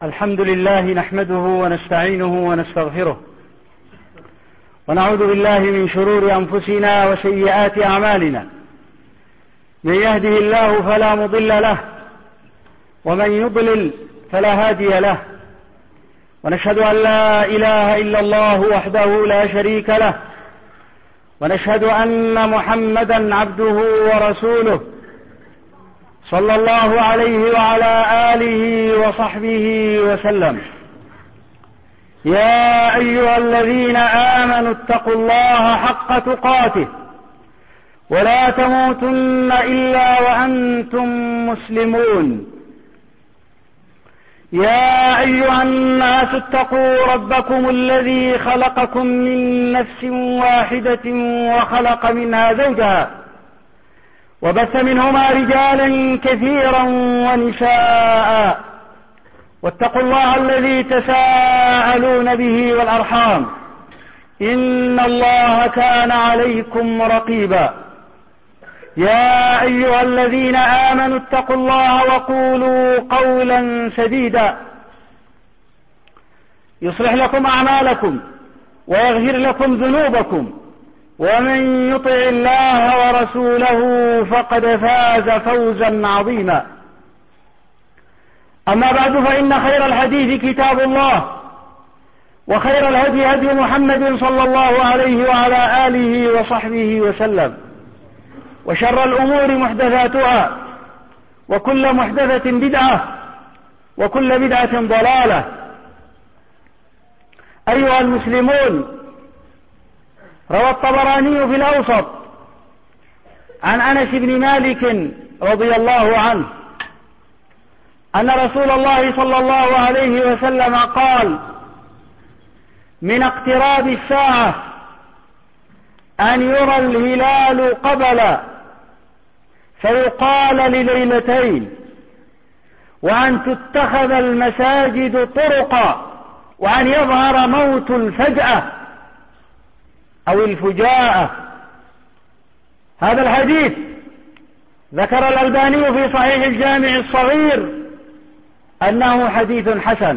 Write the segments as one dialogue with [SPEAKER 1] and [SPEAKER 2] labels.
[SPEAKER 1] الحمد لله نحمده ونستعينه ونستغفره ونعوذ بالله من شرور أنفسنا وسيئات أعمالنا. من يهده الله فلا مضل له ومن يضلل فلا هادي له، ونشهد أن لا إله إلا الله وحده لا شريك له، ونشهد أن محمدا عبده ورسوله صلى الله عليه وعلى آله وصحبه وسلم. يا أيها الذين آمنوا اتقوا الله حق تقاته ولا تموتن إلا وأنتم مسلمون. يا أيها الناس اتقوا ربكم الذي خلقكم من نفس واحدة وخلق منها زوجها وبث منهما رجالا كثيرا ونساء، واتقوا الله الذي تساءلون به والأرحام إن الله كان عليكم رقيبا. يا أيها الذين آمنوا اتقوا الله وقولوا قولا سديدا يصلح لكم أعمالكم ويغفر لكم ذنوبكم، ومن يطع الله ورسوله فقد فاز فوزا عظيما. أما بعد، فإن خير الحديث كتاب الله، وخير الهدي هدي محمد صلى الله عليه وعلى آله وصحبه وسلم، وشر الأمور محدثاتها، وكل محدثة بدعة، وكل بدعة ضلالة. أيها المسلمون، روى الطبراني في الأوسط عن أنس بن مالك رضي الله عنه أن رسول الله صلى الله عليه وسلم قال: من اقتراب الساعة أن يرى الهلال قبلا فيقال لليلتين، وأن تتخذ المساجد طرقا، وأن يظهر موت الفجأة أو الفجاءة. هذا الحديث ذكر الألباني في صحيح الجامع الصغير أنه حديث حسن.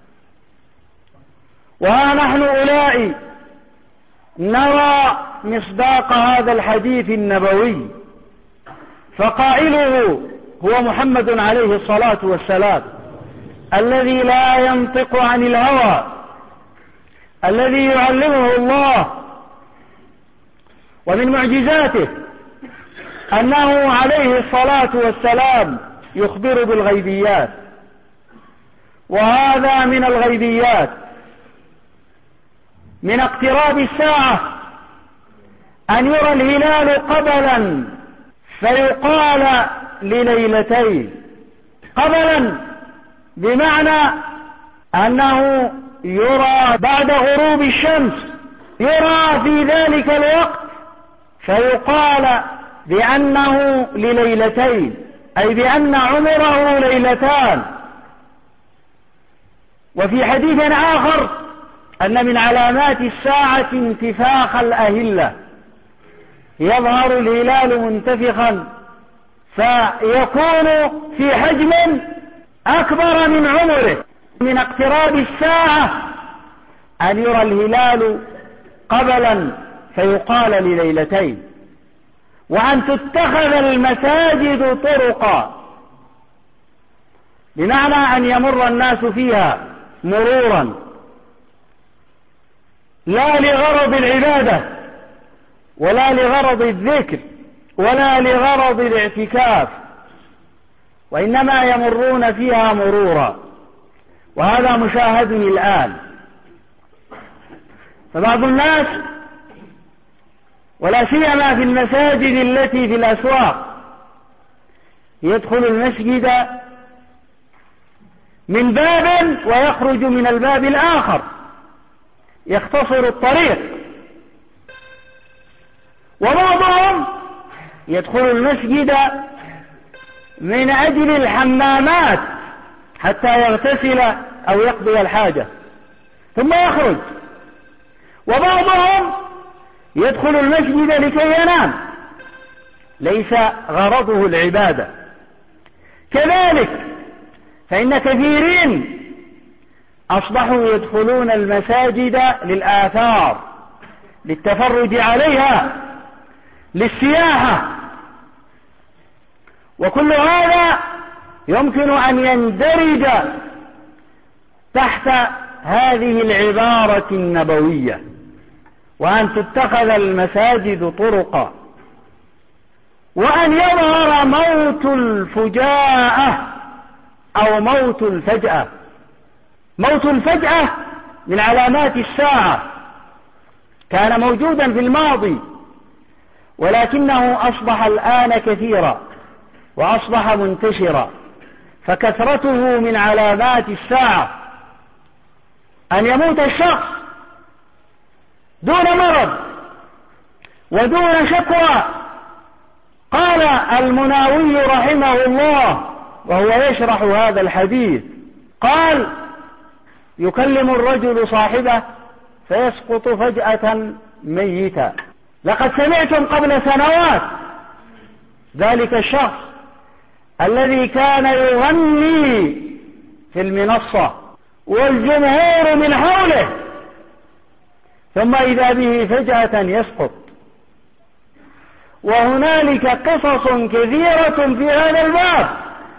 [SPEAKER 1] وها نحن أولئك نرى مصداق هذا الحديث النبوي، فقائله هو محمد عليه الصلاة والسلام، الذي لا ينطق عن الهوى، الذي يعلمه الله. ومن معجزاته أنه عليه الصلاة والسلام يخبر بالغيبيات، وهذا من الغيبيات. من اقتراب الساعة أن يرى الهلال قبلا فيقال لليلتين. قبلا بمعنى أنه يرى بعد غروب الشمس، يرى في ذلك الوقت، فيقال بأنه لليلتين، أي بأن عمره ليلتان. وفي حديث آخر أن من علامات الساعة انتفاخ الأهلة، يظهر الهلال منتفخا فيكون في حجم أكبر من عمره. من اقتراب الساعة أن يرى الهلال قبلا فيقال لليلتين، وأن تتخذ المساجد طرقا، بمعنى أن يمر الناس فيها مرورا لا لغرض العبادة ولا لغرض الذكر ولا لغرض الاعتكاف، وإنما يمرون فيها مرورا. وهذا مشاهد الآن. فبعض الناس، ولا سيما في المساجد التي في الأسواق، يدخل المسجد من باب ويخرج من الباب الآخر، يختصر الطريق. وبعضهم يدخل المسجد من أجل الحمامات حتى يغتسل أو يقضي الحاجة ثم يخرج. وبعضهم يدخل المسجد لكي ينام، ليس غرضه العبادة. كذلك فإن كثيرين أصبحوا يدخلون المساجد للآثار، للتفرج عليها، للسياحة، وكل هذا يمكن أن يندرج تحت هذه العبارة النبوية، وأن تتخذ المساجد طرقا، وأن يظهر موت الفجاءة أو موت الفجأة. موت الفجأة من علامات الساعة، كان موجودا في الماضي ولكنه أصبح الآن كثيرا وأصبح منتشرا، فكثرته من علامات الساعة. أن يموت الشخص دون مرض ودون شكوى. قال المناوي رحمه الله وهو يشرح هذا الحديث، قال: يكلم الرجل صاحبه فيسقط فجأة ميتا. لقد سمعتم قبل سنوات ذلك الشخص الذي كان يغني في المنصة والجمهور من حوله، ثم إذا به فجأة يسقط. وهنالك قصص كثيرة في هذا الباب،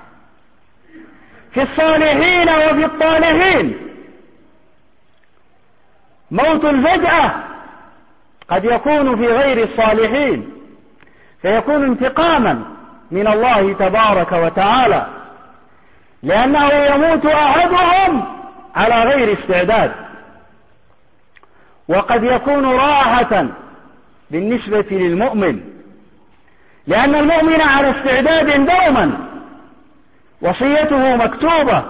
[SPEAKER 1] في الصالحين وفي الطالحين. موت الفجأة قد يكون في غير الصالحين، فيكون انتقاما من الله تبارك وتعالى، لأنه يموت أحدهم على غير استعداد. وقد يكون راحة بالنسبة للمؤمن، لأن المؤمن على استعداد دوما، وصيته مكتوبة،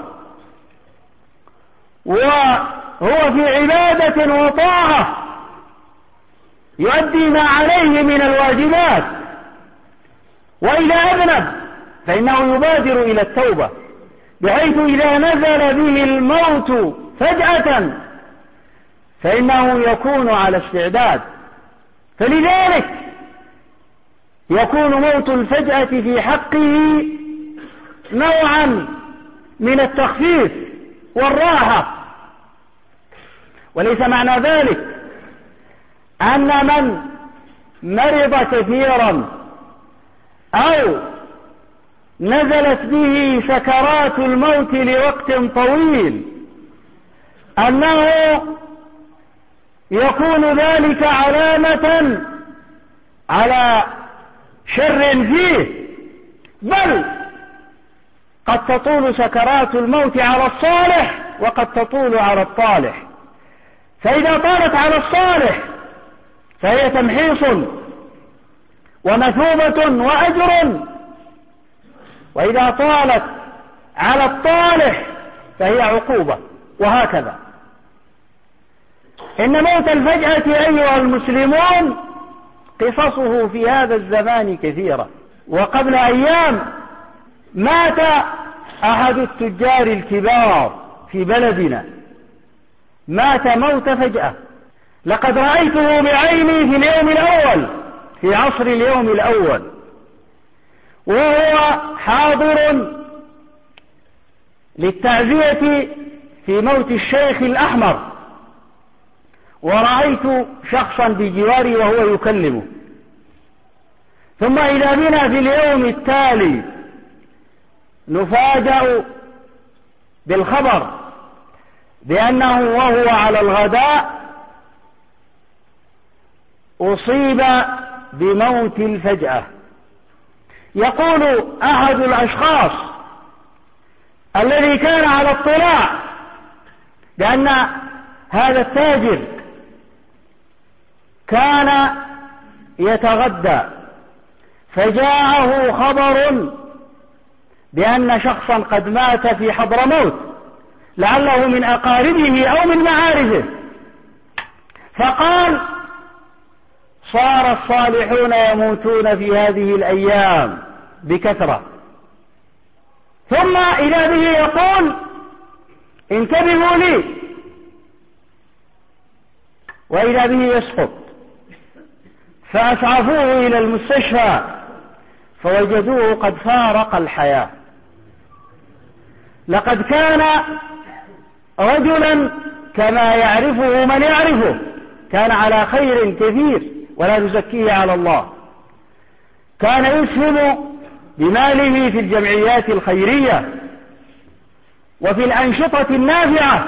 [SPEAKER 1] وهو في عبادة وطاعة، يؤدي ما عليه من الواجبات، وإذا أذنب فإنه يبادر إلى التوبة، بحيث إذا نزل به الموت فجأة فإنه يكون على استعداد. فلذلك يكون موت الفجأة في حقه نوعا من التخفيف والراحة. وليس معنى ذلك أن من مرض كثيرا أو نزلت به سكرات الموت لوقت طويل أنه يكون ذلك علامة على شر فيه، بل قد تطول سكرات الموت على الصالح وقد تطول على الطالح. فإذا طالت على الصالح فهي تمحيص ومثوبة وأجر، وإذا طالت على الطالح فهي عقوبة، وهكذا. إن موت الفجأة أيها المسلمون قصصه في هذا الزمان كثيرة. وقبل أيام مات أحد التجار الكبار في بلدنا، مات موت فجأة. لقد رأيته بعيني في اليوم الأول، في عصر اليوم الأول، وهو حاضر للتعزية في موت الشيخ الأحمر، ورأيت شخصا بجواري وهو يكلمه. ثم إذا بنا في اليوم التالي نفاجأ بالخبر بأنه وهو على الغداء أصيب بموت الفجأة. يقول أحد الأشخاص الذي كان على اطلاع بأن هذا التاجر كان يتغدى، فجاءه خبر بأن شخصا قد مات في حضرموت، لعله من أقاربه أو من معارفه، فقال: صار الصالحون يموتون في هذه الأيام بكثرة. ثم إذا به يقول: انتبهوا لي، وإذا به يسقط، فأسعفوه إلى المستشفى فوجدوه قد فارق الحياة. لقد كان رجلا كما يعرفه من يعرفه، كان على خير كثير ولا نزكيه على الله، كان يسهم بماله في الجمعيات الخيرية وفي الأنشطة النافعة،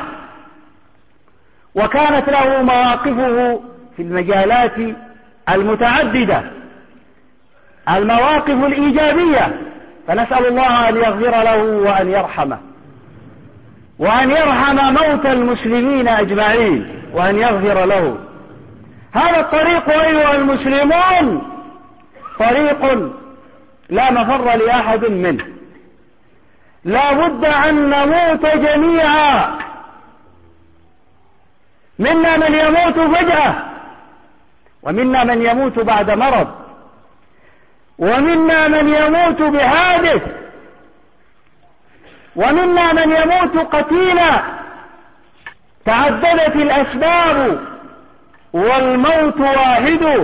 [SPEAKER 1] وكانت له مواقفه في المجالات المتعددة، المواقف الإيجابية، فنسأل الله أن يغفر له وأن يرحمه وأن يرحم موتى المسلمين أجمعين وأن يغفر له. هذا الطريق أيها المسلمون طريق لا مفر لأحد منه، لا بد أن نموت جميعا، منا من يموت فجأة، ومنا من يموت بعد مرض، ومنا من يموت بحادث، ومنا من يموت قتيلا. تعددت الأسباب والموت واحد.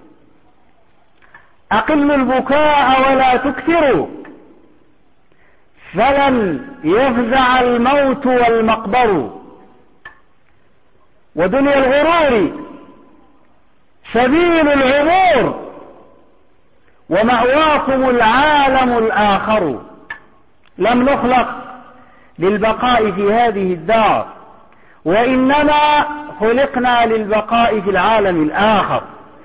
[SPEAKER 1] أقلوا البكاء ولا تكثروا، فلن يفزع الموت والمقبر. ودنيا الغرور سبيل العبور، ومأواكم العالم الآخر. لم نخلق للبقاء في هذه الدار، وإنما خلقنا للبقاء في العالم الآخر.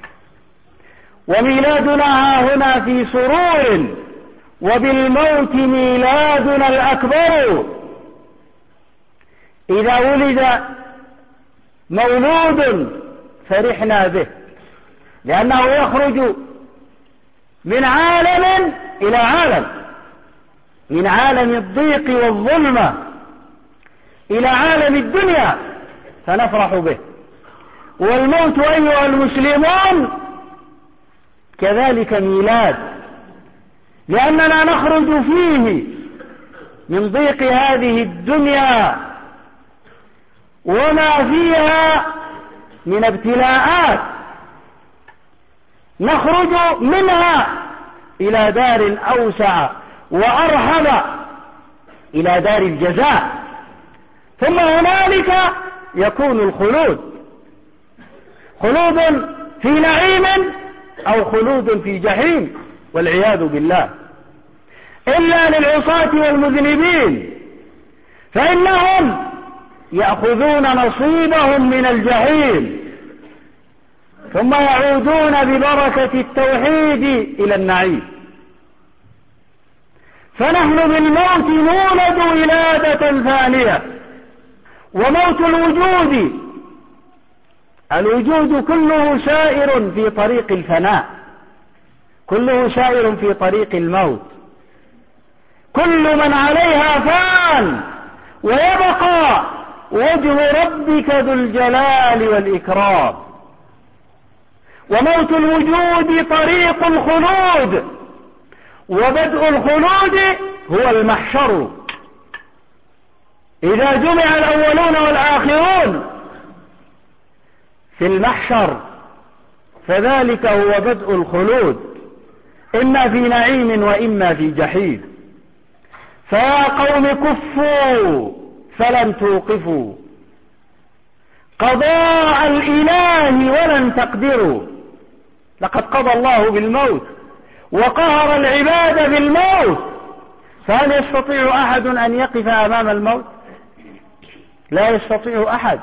[SPEAKER 1] وميلادنا هنا في سرور، وبالموت ميلادنا الأكبر. إذا ولد مولود فرحنا به، لأنه يخرج من عالم إلى عالم، من عالم الضيق والظلمة إلى عالم الدنيا، فنفرح به. والموت أيها المسلمون كذلك ميلاد، لأننا نخرج فيه من ضيق هذه الدنيا وما فيها من ابتلاءات، نخرج منها إلى دار أوسع وأرحب، إلى دار الجزاء، ثم هنالك يكون الخلود، خلود في نعيم أو خلود في جحيم والعياذ بالله. إلا للعصاة والمذنبين، فإنهم يأخذون نصيبهم من الجحيم، ثم يعودون ببركة التوحيد إلى النعيم. فنحن بالموت نولد ولادة ثانية. وموت الوجود كله سائر في طريق الفناء، كله سائر في طريق الموت. كل من عليها فان، ويبقى وجه ربك ذو الجلال والإكرام. وموت الوجود طريق الخلود، وبدء الخلود هو المحشر. إذا جمع الأولون والآخرون في المحشر فذلك هو بدء الخلود، إما في نعيم وإما في جحيم. فيا قوم كفوا فلن توقفوا قضاء الإله ولن تقدروا. لقد قضى الله بالموت وقهر العباد بالموت، فهل يستطيع أحد أن يقف أمام الموت؟ لا يستطيع أحد.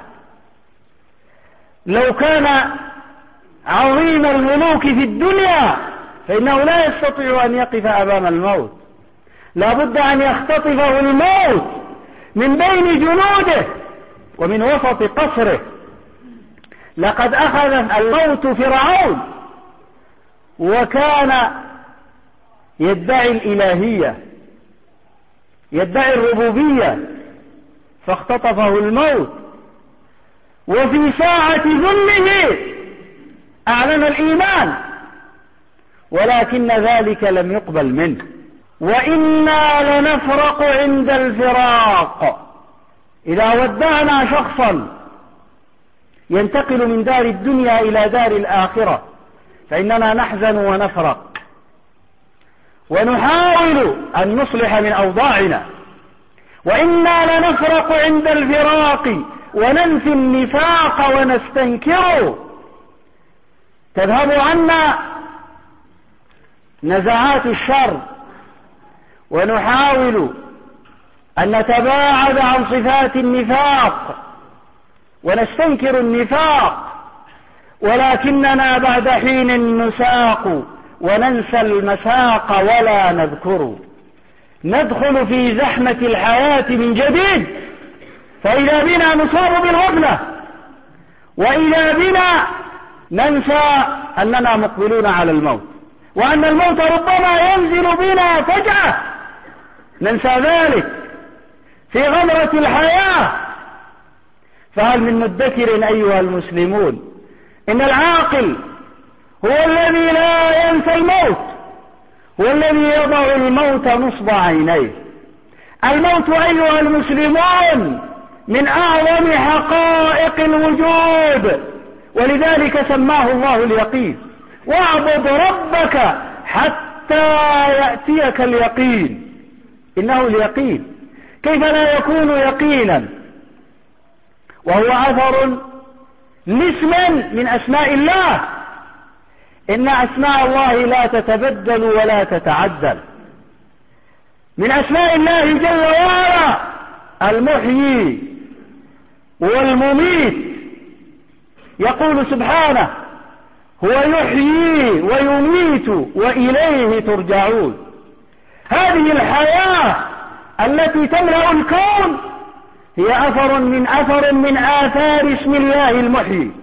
[SPEAKER 1] لو كان عظيم الملوك في الدنيا فإنه لا يستطيع أن يقف أمام الموت، لا بد أن يختطفه الموت من بين جنوده ومن وسط قصره. لقد أخذ الموت فرعون، وكان يدعي الإلهية، يدعي الربوبية، فاختطفه الموت، وفي ساعة ذله أعلن الإيمان، ولكن ذلك لم يقبل منه. وإنا لنفرق عند الفراق. إذا ودعنا شخصا ينتقل من دار الدنيا إلى دار الآخرة فإننا نحزن ونفرق، ونحاول أن نصلح من أوضاعنا، وإنا لنفرق عند الفراق وننفي النفاق ونستنكر. تذهب عنا نزعات الشر ونحاول أن نتباعد عن صفات النفاق ونستنكر النفاق، ولكننا بعد حين نساق وننسى المساق ولا نذكر. ندخل في زحمة الحياة من جديد، فإذا بنا نصاب بالغفلة، وإذا بنا ننسى أننا مقبلون على الموت، وأن الموت ربما ينزل بنا فجأة، ننسى ذلك في غمرة الحياة. فهل من مدكر أيها المسلمون؟ إن العاقل هو الذي لا ينسى الموت، هو الذي يضع الموت نصب عينيه. الموت أيها المسلمون من أعظم حقائق الوجود، ولذلك سماه الله اليقين. واعبد ربك حتى يأتيك اليقين. إنه اليقين، كيف لا يكون يقينا وهو أثر لاسم من أسماء الله؟ إن أسماء الله لا تتبدل ولا تتعدل. من أسماء الله جل وعلا المحيي والمميت. يقول سبحانه: هو يحيي ويميت وإليه ترجعون. هذه الحياة التي تملأ الكون هي أثر من آثار اسم الله المحيي.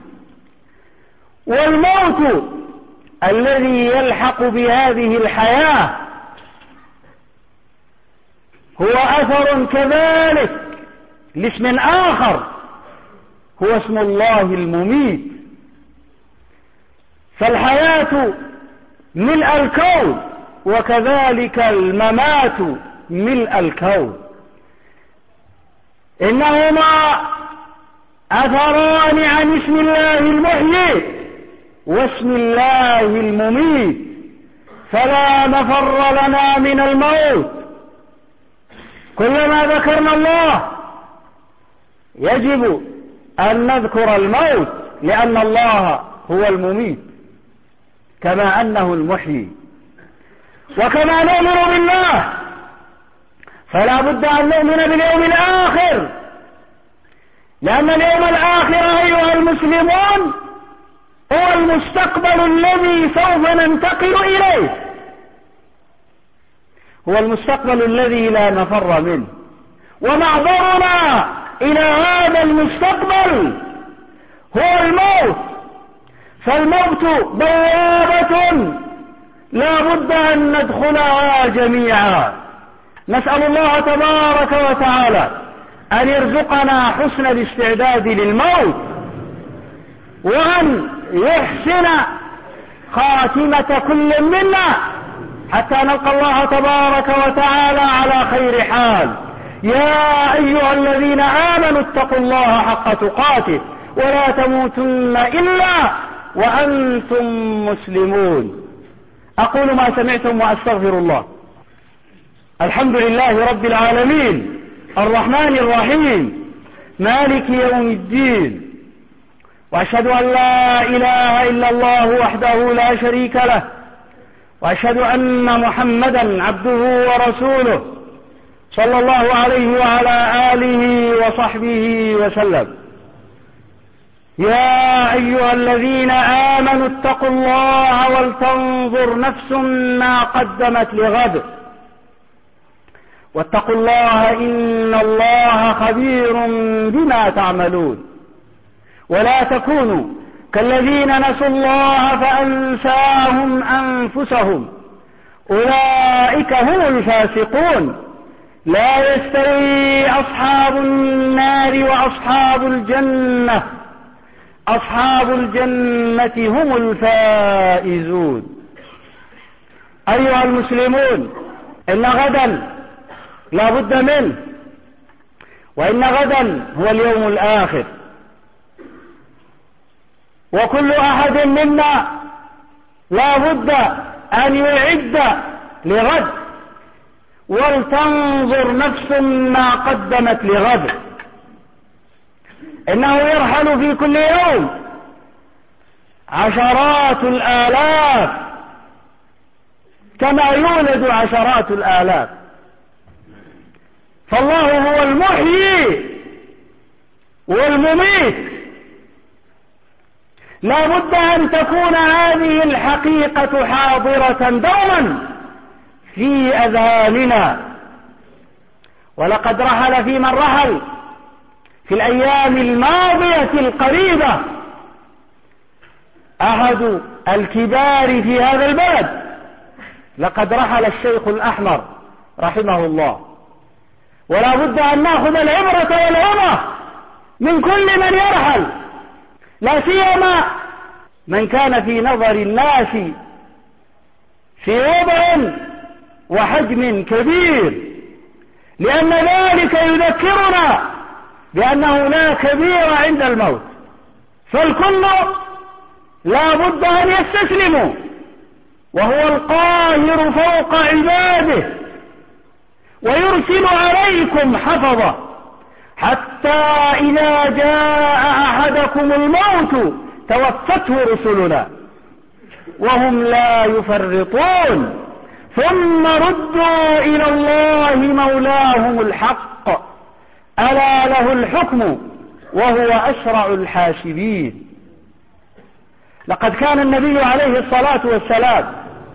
[SPEAKER 1] والموت الذي يلحق بهذه الحياة هو أثر كذلك لاسم آخر، هو اسم الله المميت. فالحياة ملء الكون، وكذلك الممات ملء الكون. إنهما أثران عن اسم الله المحيي واسم الله المميت، فلا مفر لنا من الموت. كلما ذكرنا الله يجب أن نذكر الموت، لأن الله هو المميت كما أنه المحيي. وكما نؤمن بالله فلا بد أن نؤمن باليوم الآخر، لأن اليوم الآخر أيها المسلمون هو المستقبل الذي سوف ننتقل إليه، هو المستقبل الذي لا مفر منه. ومعذرنا إلى هذا المستقبل هو الموت. فالموت بوابة لا بد أن ندخلها جميعا. نسأل الله تبارك وتعالى أن يرزقنا حسن الاستعداد للموت، وأن يحسن خاتمة كل منا حتى نلقى الله تبارك وتعالى على خير حال. يا أيها الذين آمنوا اتقوا الله حق تقاته ولا تموتن إلا وأنتم مسلمون. أقول ما سمعتم وأستغفر الله. الحمد لله رب العالمين الرحمن الرحيم مالك يوم الدين، وأشهد أن لا إله إلا الله وحده لا شريك له، وأشهد أن محمدا عبده ورسوله صلى الله عليه وعلى آله وصحبه وسلم. يا أيها الذين آمنوا اتقوا الله ولتنظر نفس ما قدمت لغد، واتقوا الله إن الله خبير بما تعملون. ولا تكونوا كالذين نسوا الله فأنساهم أنفسهم أولئك هم الفاسقون. لا يستوي أصحاب النار وأصحاب الجنة، أصحاب الجنة هم الفائزون. أيها المسلمون، إن غدا لا بد منه، وإن غدا هو اليوم الآخر، وكل أحد منا لا بد أن يعد لغد، ولتنظر نفس ما قدمت لغد. إنه يرحل في كل يوم عشرات الآلاف كما يولد عشرات الآلاف. فالله هو المحيي والمميت. لا بد أن تكون هذه الحقيقة حاضرة دوما في أذهاننا. ولقد رحل في من رحل في الأيام الماضية القريبة أحد الكبار في هذا البلد. لقد رحل الشيخ الأحمر رحمه الله. ولا بد أن نأخذ العبرة والعظة من كل من يرحل، لا سيما من كان في نظر الناس في وضع وحجم كبير، لأن ذلك يذكرنا بأنه لا كبير عند الموت. فالكل لا بد أن يستسلموا، وهو القاهر فوق عباده ويرسل عليكم حفظه حتى إذا جاء أحدكم الموت توفته رسلنا وهم لا يفرطون ثم ردوا إلى الله مولاهم الحق ألا له الحكم وهو أسرع الحاسبين. لقد كان النبي عليه الصلاة والسلام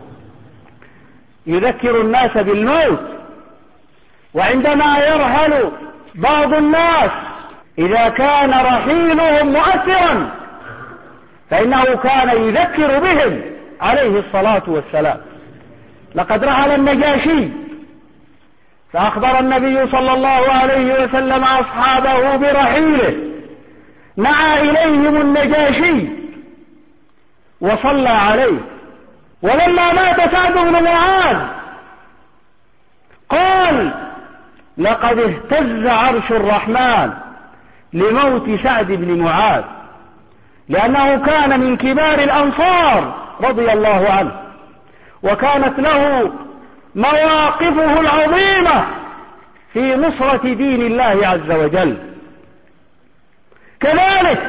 [SPEAKER 1] يذكر الناس بالموت، وعندما يرحل بعض الناس إذا كان رحيلهم مؤثرا فإنه كان يذكر بهم عليه الصلاة والسلام. لقد رحل النجاشي فأخبر النبي صلى الله عليه وسلم أصحابه برحيله، نعى إليهم النجاشي وصلى عليه. ولما مات سعد بن معاذ قال لقد اهتز عرش الرحمن لموت سعد بن معاذ، لأنه كان من كبار الأنصار رضي الله عنه، وكانت له مواقفه العظيمة في نصرة دين الله عز وجل. كذلك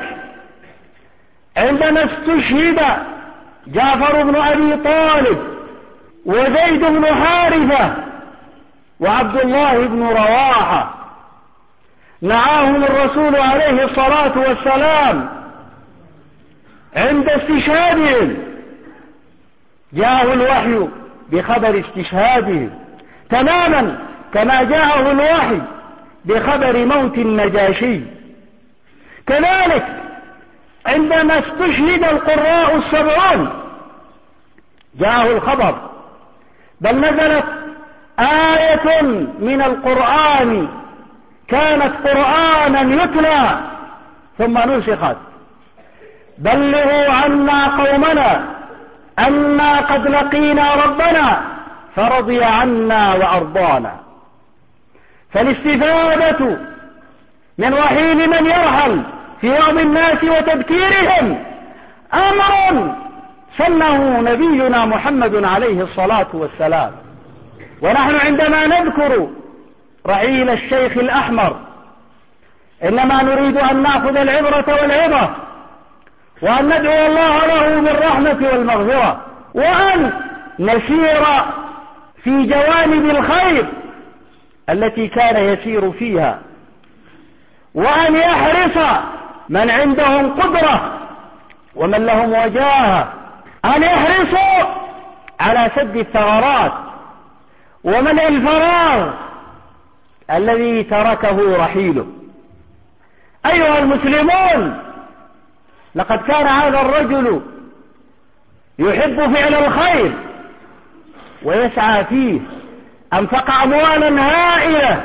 [SPEAKER 1] عندما استشهد جعفر بن أبي طالب وزيد بن حارثة وعبد الله بن رواحة نعاهم الرسول عليه الصلاة والسلام عند استشهادهم، جاءه الوحي بخبر استشهادهم تماما كما جاءه الوحي بخبر موت النجاشي. كذلك عندما استشهد القراء السبعون جاءه الخبر، بل نزلت آية من القرآن كانت قرآنا يتلى ثم نسخت، بلغوا عنا قومنا أنا قد لقينا ربنا فرضي عنا وأرضانا. فالاستفادة من رحيل من يرحل في وعظ الناس وتذكيرهم أمر سنه نبينا محمد عليه الصلاة والسلام. ونحن عندما نذكر رحيل الشيخ الأحمر إنما نريد أن نأخذ العبرة والعظة، وأن ندعو الله له بالرحمة والمغفرة، وأن نسير في جوانب الخير التي كان يسير فيها، وأن يحرص من عندهم قدرة ومن لهم وجاهة أن يحرصوا على سد الثغرات وملء الفراغ الذي تركه رحيله. أيها المسلمون، لقد كان هذا الرجل يحب فعل الخير ويسعى فيه، أنفق أموالا هائلة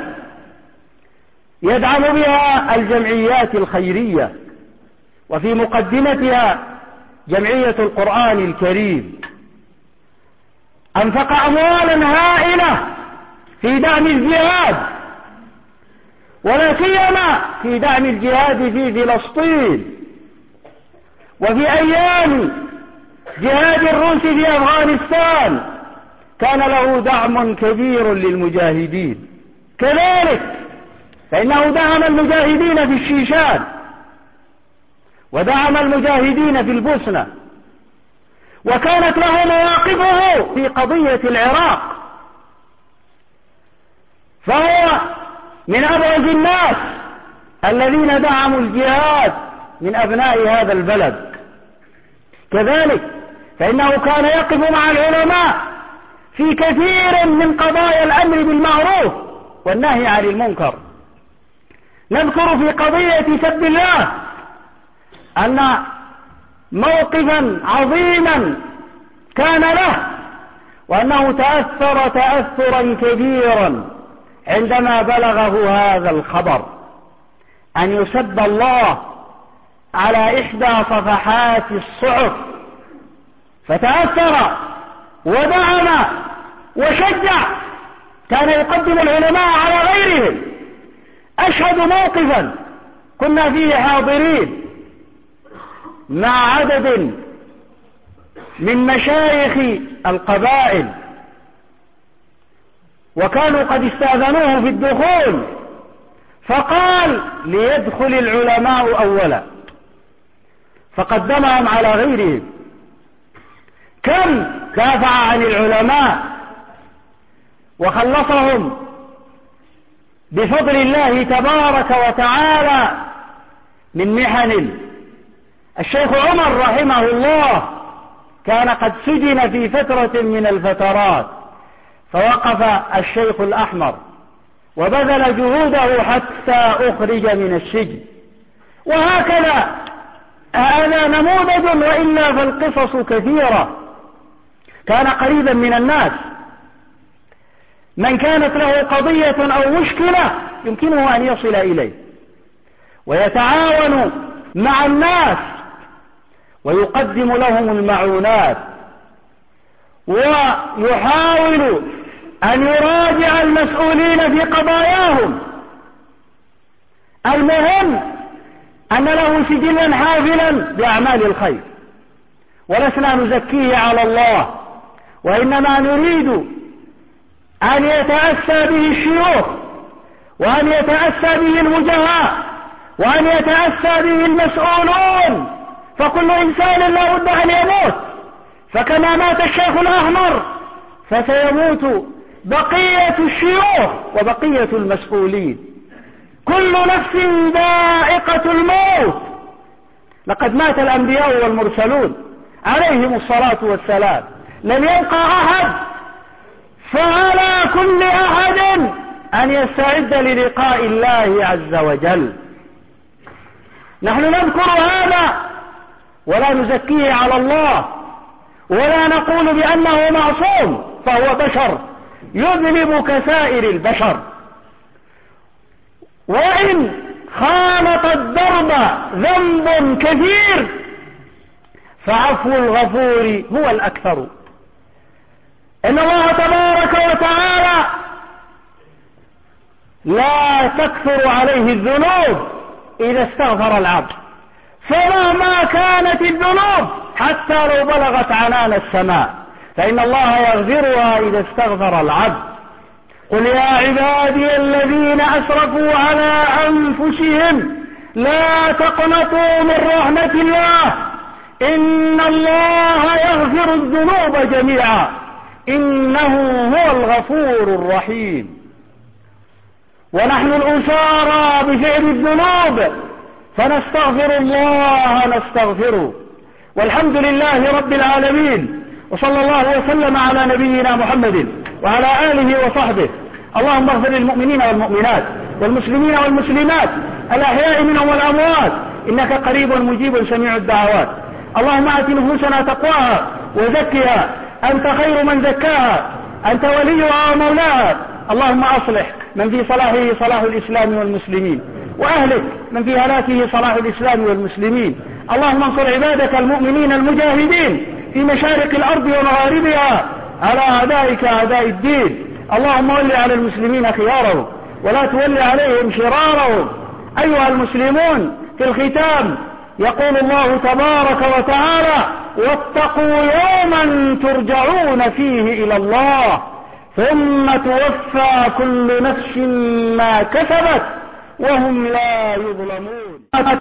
[SPEAKER 1] يدعم بها الجمعيات الخيرية، وفي مقدمتها جمعية القرآن الكريم. أنفق أموالا هائلة في دعم الجهاد، ولا سيما في دعم الجهاد في فلسطين، وفي أيام جهاد الروس في أفغانستان كان له دعم كبير للمجاهدين. كذلك فإنه دعم المجاهدين في الشيشان، ودعم المجاهدين في البوسنة، وكانت له مواقفه في قضية العراق، فهو من أبرز الناس الذين دعموا الجهاد من أبناء هذا البلد. كذلك فإنه كان يقف مع العلماء في كثير من قضايا الأمر بالمعروف والنهي عن المنكر. نذكر في قضية سب الله أن موقفا عظيما كان له، وأنه تأثر تأثرا كبيرا عندما بلغه هذا الخبر أن يسب الله على إحدى صفحات الصحف، فتأثر ودعم وشجع، كان يقدم العلماء على غيرهم. أشهد موقفا كنا فيه حاضرين مع عدد من مشايخ القبائل، وكانوا قد استأذنوه في الدخول، فقال ليدخل العلماء أولا، فقدمهم على غيرهم. كم دافع عن العلماء وخلصهم بفضل الله تبارك وتعالى من محن. الشيخ عمر رحمه الله كان قد سجن في فترة من الفترات، فوقف الشيخ الأحمر وبذل جهوده حتى أخرج من السجن. وهكذا هذا نموذج، وإلا فالقصص كثيرة. كان قريبا من الناس، من كانت له قضية أو مشكلة يمكنه أن يصل إليه، ويتعاون مع الناس ويقدم لهم المعونات، ويحاول أن يراجع المسؤولين في قضاياهم. المهم أن له سجلا حافلا بأعمال الخير، ولسنا نزكيه على الله، وإنما نريد أن يتأسى به الشيوخ، وأن يتأسى به الوجهاء، وأن يتأسى به المسؤولون، فكل إنسان لا بد أن يموت، فكما مات الشيخ الأحمر فسيموت بقية الشيوخ وبقية المسؤولين. كل نفس ذائقة الموت. لقد مات الأنبياء والمرسلون عليهم الصلاة والسلام، لم يبقى أحد، فعلى كل أحد أن يستعد للقاء الله عز وجل. نحن نذكر هذا ولا نزكيه على الله، ولا نقول بأنه معصوم، فهو بشر يذنب كسائر البشر، وإن خالط الدرب ذنب كثير فعفو الغفور هو الأكثر. إن الله تبارك وتعالى لا تكثر عليه الذنوب إذا استغفر العبد، فمهما كانت الذنوب حتى لو بلغت عنان السماء فإن الله يغفرها إذا استغفر العبد. قل يا عبادي الذين أسرفوا على أنفسهم لا تقنطوا من رحمة الله إن الله يغفر الذنوب جميعا إنه هو الغفور الرحيم. ونحن الأسارى بفعل الذنوب فنستغفر الله نستغفره. والحمد لله رب العالمين، وصلى الله وسلم على نبينا محمد وعلى آله وصحبه. اللهم اغفر للمؤمنين والمؤمنات والمسلمين والمسلمات الأحياء منهم والأموات إنك قريب مجيب سميع الدعوات. اللهم آت نفوسنا تقواها وزكها أنت خير من زكاها أنت وليها ومولاها. اللهم أصلح من في صلاحه صلاح الإسلام والمسلمين، وأهلك من في هلاكه صلاح الإسلام والمسلمين. اللهم انصر عبادك المؤمنين المجاهدين في مشارق الأرض ومغاربها على أعدائك أعداء الدين. اللهم ول على المسلمين خيارهم ولا تول عليهم شرارهم. أيها المسلمون، في الختام يقول الله تبارك وتعالى: واتقوا يوما ترجعون فيه إلى الله ثم توفى كل نفس ما كسبت وهم لا يظلمون.